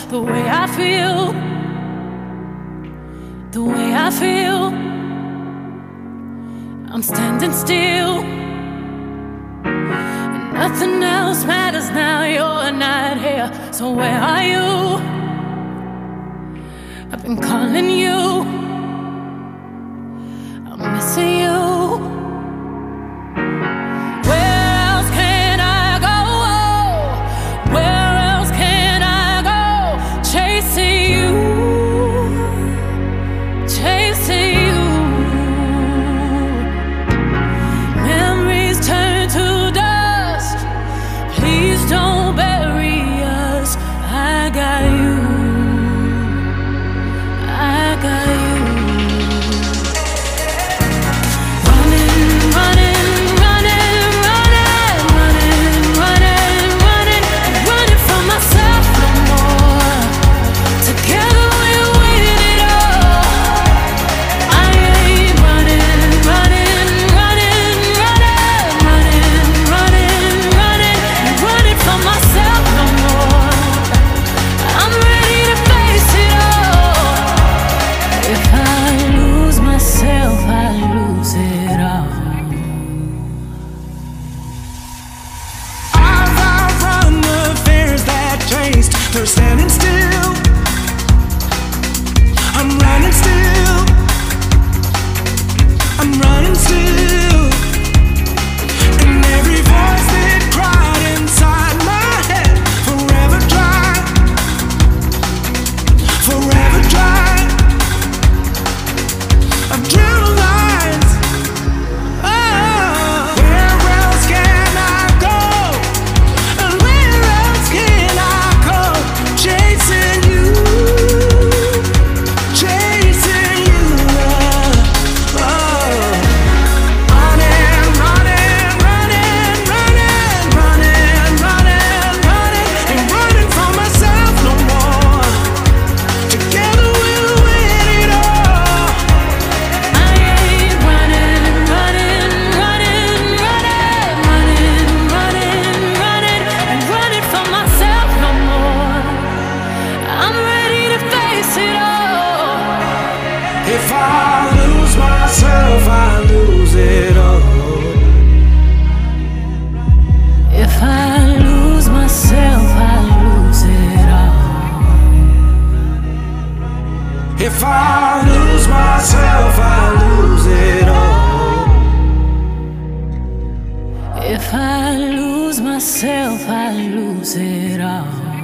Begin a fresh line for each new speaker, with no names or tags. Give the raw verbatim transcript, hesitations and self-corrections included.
the way I feel, the way I feel. I'm standing still, and nothing else matters now. You're not here, so where are you? I've been calling you, I'm missing you. Where else can I go? Where else can I go? Chasing you, chasing you. Memories turn to dust. Please don't bury us. I got you, I got you. Running, running, running, running, running, running, running, running from myself no more. Together we'll win it all. I ain't running, running, running, running, running, running, running, running from myself no more. I'm ready to face it all. If I lose myself, I lose it all.
I've outrun the fears that chased. They're standing still. I'm running still. I'm running still. And every voice that cried inside my head, forever dry, forever dry. I've drew lines. Oh, where else can I go? And where else can I go? Chasing you, chasing you. Oh, running, running, running, running, running, running, running, and running from myself no more. Together we'll win it all.
I ain't running, running, running, running, running, running, running, and running from myself no more. I'm ready to face it all.
If I lose myself, I lose it all.
If I lose myself, I lose it all.
If I lose myself, I lose it all.
If I lose myself, I lose it all.